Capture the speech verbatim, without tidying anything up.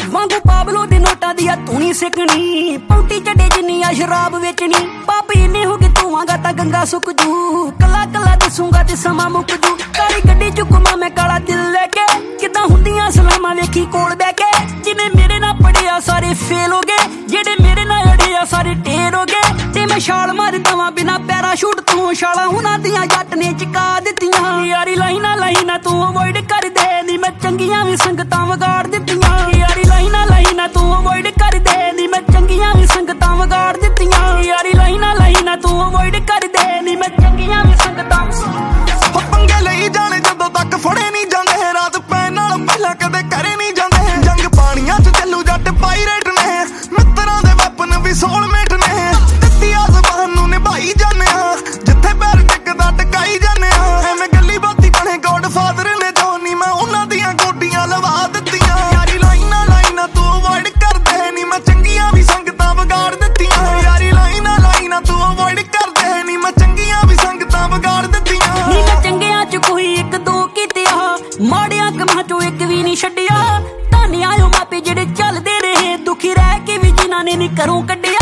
ਵਾਂਗੂ ਪਾਬਲੋ ਦੇ ਨੋਟਾਂ ਦੀ ਆ ਤੂੰ ਨੀ ਸਿੱਕਣੀ, ਪੌਂਟੀ ਚੱਡੇ ਜਿੰਨੀ ਆ ਸ਼ਰਾਬ ਵੇਚਣੀ। ਪਾਪ ਇੰਨੇ ਹੋ ਗਏ ਧੂਆਂਗਾ ਤਾਂ ਗੰਗਾ ਸੁੱਕ ਜੂ, ਕੱਲਾ ਕੱਲਾ ਦਿਸੂੰਗਾ ਤੇ ਸਮਾਂ ਮੁੱਕ ਜੂ। ਕਾਲੀ ਗੱਡੀ ਚ ਘੁੰਮਾਂ ਮੈਂ ਕਾਲਾ ਦਿਲ ਲੈ ਕੇ, ਕਿੱਦਾਂ ਹੁੰਦੀਆਂ ਸਲਾਮਾਂ ਵੇਖੀ ਕੋਲ ਬਹਿ ਕੇ। ਜਿਹਨੇ ਮੇਰੇ ਨਾਲ ਪੜਿਆ ਸਾਰੇ ਫੇਲ ਹੋ ਗਏ, ਜਿਹੜੇ ਮੇਰੇ ਨਾਲ ਅੜਿਆ ਸਾਰੇ ਢੇਰ ਹੋ ਗਏ। ਤੇ ਮੈਂ ਛਾਲ ਮਾਰ ਦਵਾਂ ਬਿਨਾ ਪੈਰਾਸ਼ੂਟ ਤੋਂ, ਛਾਲਾਂ ਉਹਨਾਂ ਦੀਆਂ ਜੱਟ ਨੇ ਚਕਾ ਦਿੱਤੀਆਂ। ਯਾਰੀ ਲਾਈਨਾਂ ਲਾਈਨਾਂ ਤੂੰ ਅਵੋਇਡ ਕਰ ਦੇ ਨੀ, ਮੈਂ ਚੰਗੀਆਂ ਵੀ ਸੰਗਤਾਂ ਵਿਗਾੜ ਦਿੱਤੀਆਂ। ਯਾਰੀ ਲਾਈਨਾਂ ਲਾਈਨਾਂ ਤੂੰ ਅਵੋਇਡ ਕਰ ਦੇ ਨੀ, ਮੈਂ ਚੰਗੀਆਂ ਵੀ ਸੰਗਤਾਂ ਵਿਗਾੜ ਦਿੱਤੀਆਂ। ਯਾਰੀ ਲਾਈਨਾਂ ਲਾਈਨਾਂ ਤੂੰ ਅਵੋਇਡ ਕਰ ਦੇ ਨੀ, ਮੈਂ ਚੰਗੀਆਂ ਵੀ ਸੰਗਤਾਂ। ਹੋ ਪੰਗੇ ਲਈ ਜਾਣੇ ਜਦੋਂ ਤੱਕ ਫੜੇ ਨਹੀਂ ਜਾਂਦੇ, ਰਾਤ ਪੈਣ ਨਾਲ ਪਹਿਲਾਂ ਕਦੇ ਕਰੇ ਨਹੀਂ ਜਾਂਦੇ। ਜੰਗ ਪਾਣੀਆਂ ਚ ਚੱਲੂ ਜੱਟ ਪਾਇਰੇਟ ਨੇ, ਮਿੱਤਰਾਂ ਦੇ ਵੈਪਨ ਵੀ ਸੋਲਮੇਟ ਨੇ। ਦਿੱਤੀ ਆ ਜ਼ਬਾਨ ਨੂੰ ਨਿਭਾਈ ਜਾਂਦੇ ਆ, ਜਿੱਥੇ ਪੈਰ ਟਿਕਦਾ ਟਕਾਈ ਜਾਂਦੇ ਆ। ਐਵੇਂ ਗੱਲੀ ਬਾਤੀ ਬਣੇ ਗੋਡ ਫਾਦਰ ਨੇ ਜੋ ਨੀ, ਮੈਂ ਉਹਨਾਂ ਦੀਆਂ ਗੋਡੀਆਂ ਲਵਾ ਦਿੱਤੀਆਂ। ਯਾਰੀ ਲਾਈਨਾਂ ਲਾਈਨਾਂ ਤੂੰ ਅਵੋਇਡ ਕਰਦੇ ਨੀ, ਮੈਂ ਚੰਗੀਆਂ ਵੀ ਸੰਗਤਾਂ ਵਿਗਾੜ ਦਿੱਤੀਆਂ। ਯਾਰੀ ਲਾਈਨਾਂ ਲਾਈਨਾਂ ਤੂੰ ਅਵੋਇਡ ਕਰਦੇ ਨੀ, ਮੈਂ ਚੰਗੀਆਂ ਵੀ ਸੰਗਤਾਂ ਵਿਗਾੜ ਦਿੱਤੀਆਂ। ਨੀ ਮੈਂ ਚੰਗਿਆਂ ਚ ਕੋਈ ਇੱਕ ਦੋ ਕੀਤਿਆ, ਮਾੜਿਆਂ ਕੰਮਾਂ ਚੋਂ ਇੱਕ ਵੀ ਨਹੀਂ ਛੱਡਿਆ। ਧੰਨ ਆਇਓ ਮਾਪੇ ਜਿਹੜੇ ਚੱਲਦੇ ਰਹੇ, ਦੁਖੀ ਰਹਿ ਕੇ ਵੀ ਜਿਨ੍ਹਾਂ ਨੇ ਨੀ ਘਰੋਂ ਕੱਢਿਆ।